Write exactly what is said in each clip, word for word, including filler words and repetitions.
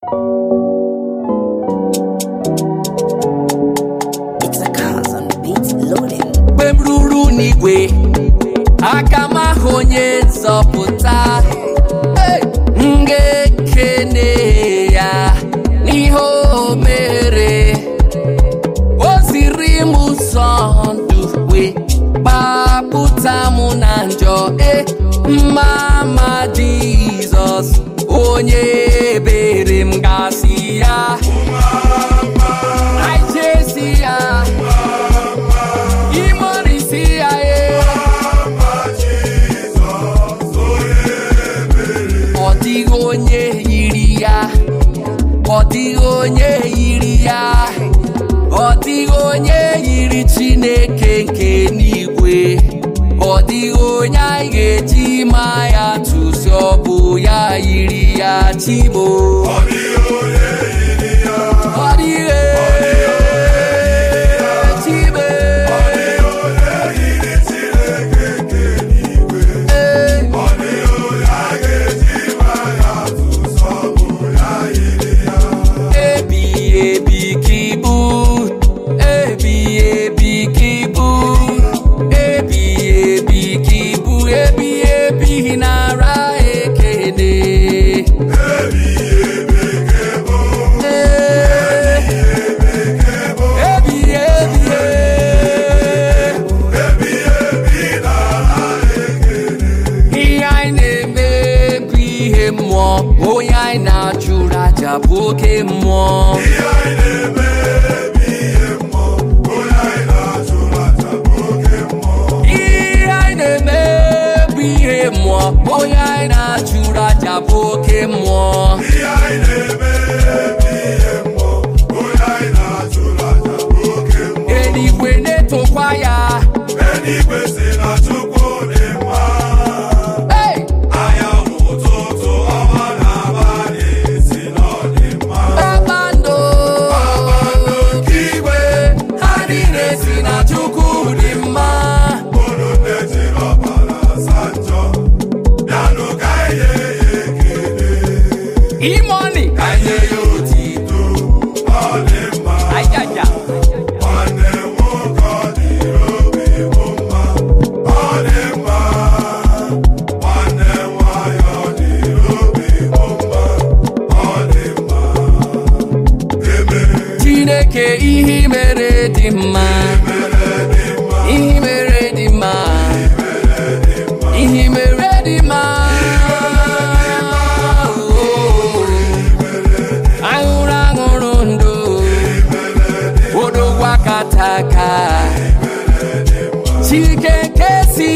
It's a cause on the beat loading. Bemruru n'igwe akama honye nzọpụta ngekene ya n'ihe o mere o ziri m ụzọ ndụ wee gbapụta m na njọ e mama Jizọs onye ebere m gasị ya I jesi ya imorisi ya e ọ dịghị onye yiri ya ọ dịghị onye yiri ya ọ dịghị onye yiri Chineke nke n'igwe ọ dịghị onye anyị ga-eji ma ya tụsi ọ bụ ya yiri ya Chimo ọ dịghị onye yiri ya ọ dịghị Chime ọ dịghị onye yiri Chineke nke n'igwe ọ dịghị onye anyị ga-eji ma ya tụsi ọ bụ ya yiri ya ebighị ebi ka ibu ebighị ebi ka ibu ebighị ebi ka ibu ebighị ebi nara ekele ebighị ebi ka ibu ebighị ebi ebighị ebi nara ekele ihe anyị na-eme bụ ihe mmụọ onye anyị na-achụrụ aja bụ oke mmụọ ihe anyị na-eme bụ ihe mmụọ onye anyị na-achụrụ aja bụ oke mmụọ ihe anyị na-eme bụ ihe mmụọ onye anyị na-achụrụ aja bụ oke mmụọ ihe anyị na-eme bụ ihe mmụọ onye anyị na-achụrụ aja bụ oke mmụọ eluigwe na-etokwa ya eluigwe si na Chukwu dị mma anyanwụ ụtụtụ ọnwa na abalị si na ọ dị mma kpakpando kpakpando nke igwe ha niile si na Chukwu dị mma unu na-ejiri ọbara asa njọ bịanụ ka anyị nye ya ekele imoni ka anyị nye ya otito ọ dị mma ayaya nwanne m nwoke ọ dịrị obi bụ mma ọ dị mma nwanne m nwanyị ọ dịrị obi bụ mma ọ dị mma eme Chineke ihe i mere dị mma ihe i mere dị mma ihe i mere dị mma aṅụrụ aṅụrụ ndụ odogwu akataka Chike nke si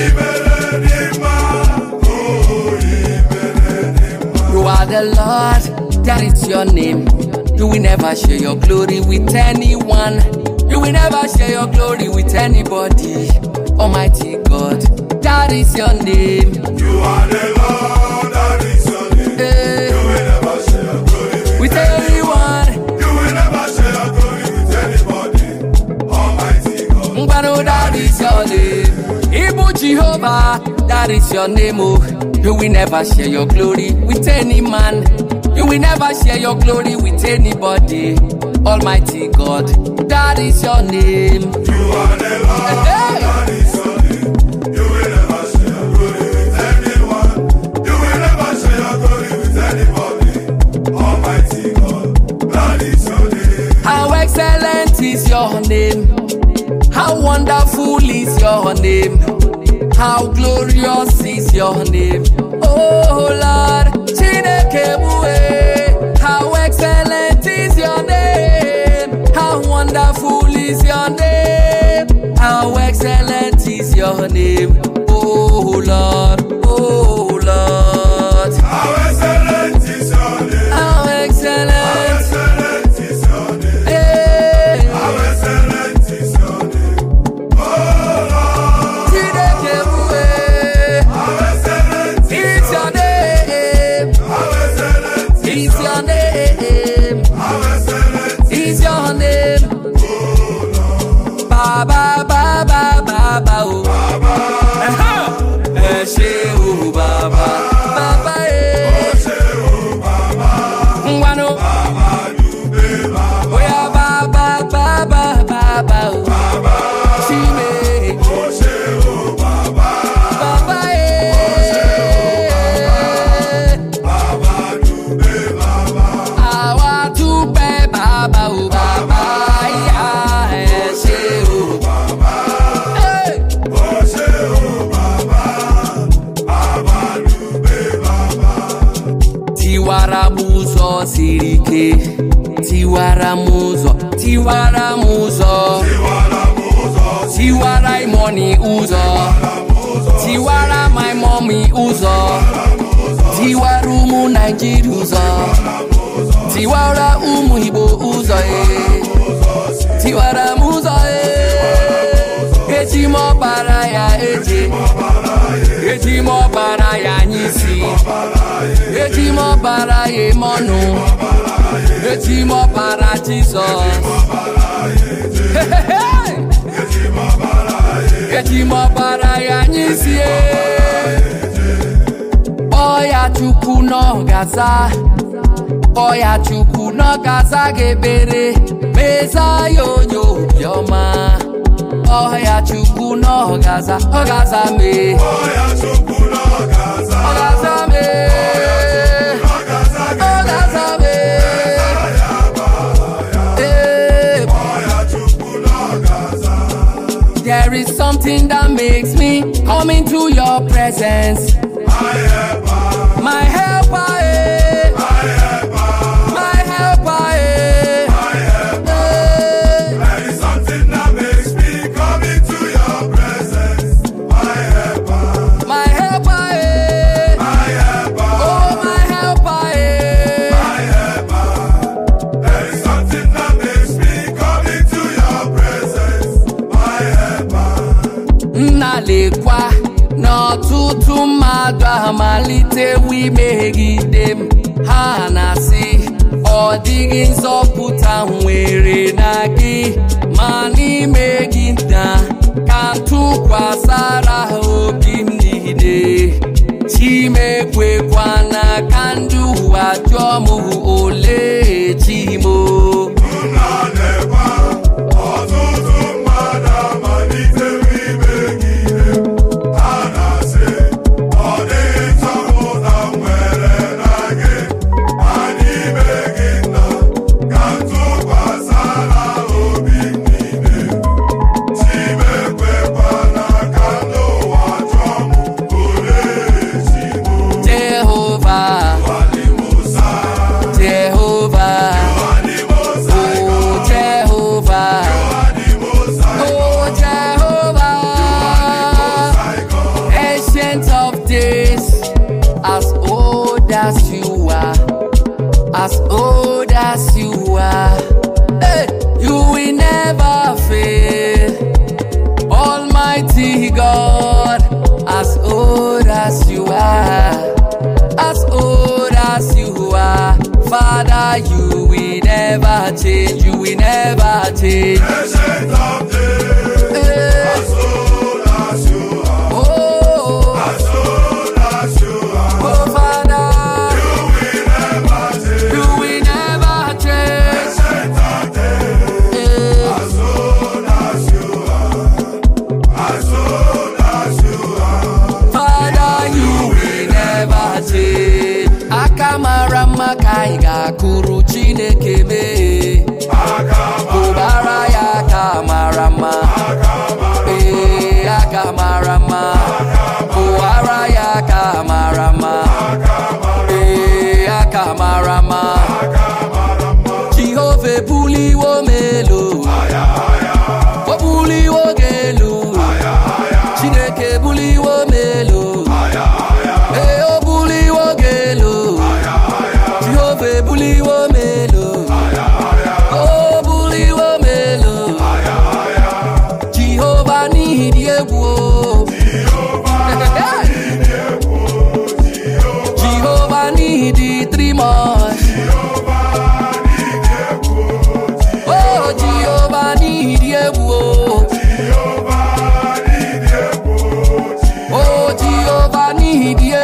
you are the Lord, that is your name. You will never share your glory with anyone. You will never share your glory with anybody. Almighty God, that is your name. You are the Lord, that is your name. Eh. You will never share your glory with, with anyone. You will never share your glory with anybody. Almighty God, Mbano, that is your name. Ibu Jehovah, that is your name. Oh. You will never share your glory with any man. You will never share your glory with anybody. Almighty God, that is your name. You are the Lord, hey. That is your name. You will never share your glory with anyone. You will never share your glory with anybody. Almighty God, that is your name. How excellent is your name. How wonderful is your name. How glorious is your name. Oh Lord, Chineke bue. How excellent is your name. How wonderful is your name. How excellent is your name. Oh Lord, oh Lord. How excellent is your name. How excellent. How excellent is your name. Hey. How excellent is your name. Oh Lord. Chineke bue. How excellent is your name. How excellent is your name. How excellent is your name. Oh Lord. Baba, Baba, Baba, oh. Baba. Eh, she, oh, Baba. Baba, eh. Oh, she, oh, Baba. Mwano ọ siri ike. Tiwara m ụzọ, tiwara m ụzọ, tiwara money ụzọ, tiwara my mommy ụzọ, tiwara ụmụ Naịjirịa ụzọ, tiwara ụmụ Igbo ụzọ, tiwara m ụzọ. Eji m ọbara ya eje, eji m ọbara ya n'isi, eji m ọbara ya eme ọnụ, eji m ọbara Jizọs, eji m ọbara ya n'isi. Ọya Chukwu n'ọgaza, ọya Chukwu n'ọgaza ga-ebere, meza ya onye obiọma. Ọya Chukwu n'ọgaza, ọgaza me, ọya Chukwu n'ọgaza, ọgaza me, ọgaza me. There is something that makes me come into your presence. My helper, my helper, eh. My helper, my helper, eh. My helper. Eh. There is something that makes me come into your presence. My helper, my helper, eh. My helper. Oh, my helper, eh. My helper. There is something that makes me come into your presence. My helper. Nnalekwa n'ọtụtụ mmadụ amalitewo imegide m, ha na-asị ọ dịghị nzọpụta nwere na gị, ma n'ime gị nta ka m tụkwasara obi m niile. Chimekwekwala ka ndị ụwa jụọ m olee chi m. As old as you are, as old as you are, hey, you will never fail. Almighty God, as old as you are, as old as you are, Father, you will never change, you will never change. Ancient of days, hey. As old as you are, oh, as old as you are. Oh, Father, you will never change, you will never change. Ancient of days, hey. As old as you are, as old as you are. Father, you will never change. Akamara makaiga kuru Chineke me. Kubara ya kamarama, eh akamarama. Kubara ya kamarama, eh akamarama. Jehovah buli wo melo, wo buli wo gelu. Chineke buli wo melo, eh o buli wo gelu. Jehovah buli wo melo. Jehovah need the three months. Oh, Jehovah need the oh, Jehovah need the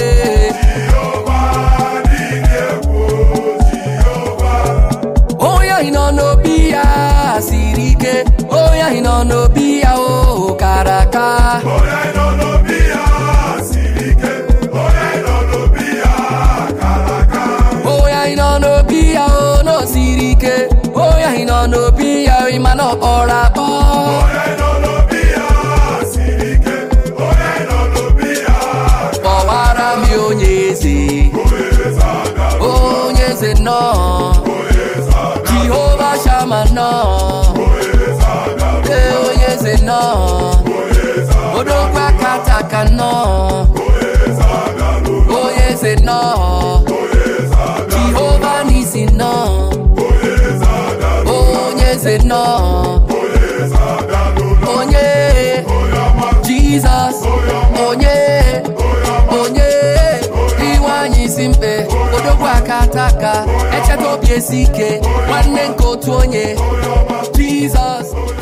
oh, yeah, he no no be a sirike. Oh, yeah, he no no be a oh karaka. Oh, yeah, he no no be a sirike. Oh, yeah, he no no be a karaka. Oh, yeah, he no no be a oh no sirike. Oh, yeah, he no no be a imano orabo. Oh, yeah, he no no be a sirike. Oh, yeah, he no no be a. Oh, wara mi onyezi. Oh, nyezi no. no. Jehovah Shammah no. Oh yes no. Odogwa Kataka no. Oh yes no. Jehovah Nisi no. Oh yes no. Oh yeah. Jesus. Oh yeah. Oh yeah. Iwanyi simpe. Odogwa Kataka. Eche to biesike. Wane nkotu onye. Jesus.